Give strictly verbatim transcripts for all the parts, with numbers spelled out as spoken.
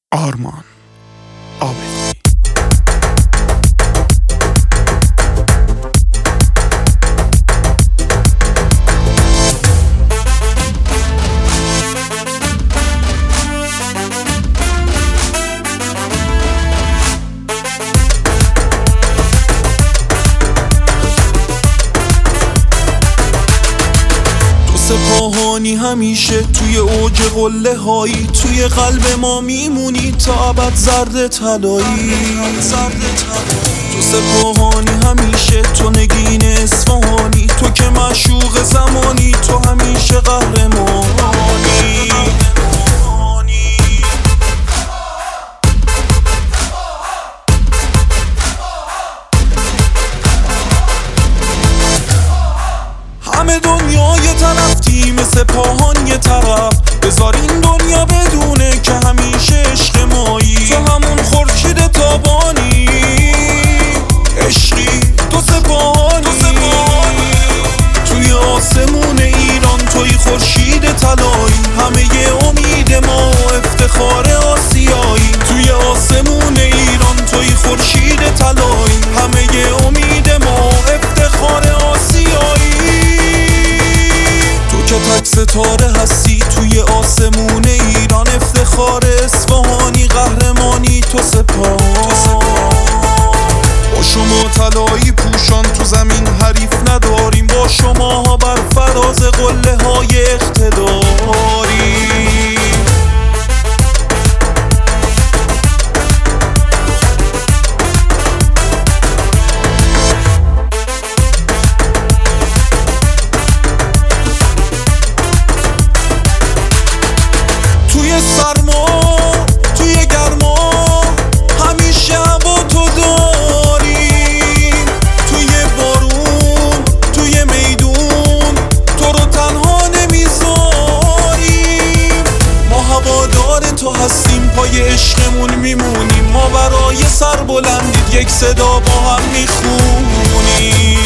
آرمان عابدی. سپاهانی همیشه توی اوج قله هایی، توی قلب ما میمونی تا ابد زرد طلایی. تو سپاهانی همیشه، تو نگین اصفهانی، تو که معشوق زمانی، تو همیشه قهرمانی. همه دنیا یه طرف، تیم سپاهان یه طرف، بذار این دنیا بدونه که همیشه عشق مایی. تو همون خورشید تابانی، عشقی تو سپاهانی. توی آسمون ایران توی خورشید طلایی، همه ی امید ما و افتخار آسیایی. توی آسمون ایران توی خورشید طلایی، همه ی امید ما و افتخار آسیایی. که تک ستاره هستی توی آسمون ایران، افتخار اصفهانی، قهرمانی تو سپاه. با شما طلایی پوشان تو زمین حریف نداریم، با شما ها بر فراز قله های اقتداری. سرما توی گرما همیشه با تو داریم، توی بارون توی میدون تو رو تنها نمیذاریم. ما هوادار تو هستیم، پای عشقمون میمونیم، ما برای سربلندید یک صدا با هم میخونیم.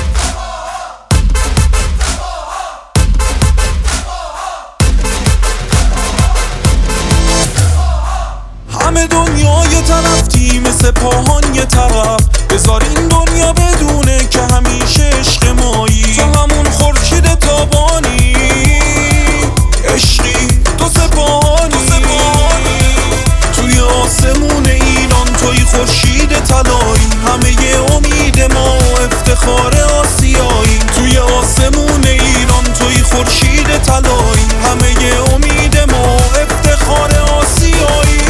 همه دنیا یه طرف، تیم سپاهان یه طرف، بذار این دنیا بدونه که همیشه عشق مایی. تو همون خورشید تابانی، عشقی تو سپاهانی. توی آسمون ایران توی خورشید طلایی، همه ی امید ما و افتخار آسیایی. توی آسمون ایران توی خورشید طلایی، همه ی امید ما و افتخار آسیایی.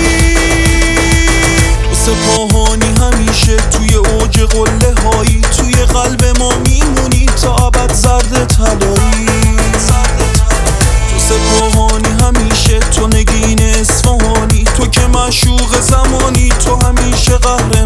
سپاهانی همیشه توی اوج قله هایی، توی قلب ما میمونی تا ابد زرد طلایی. تو سپاهانی همیشه، تو نگین اصفهانی، تو که معشوق زمانی، تو همیشه قهرمانی.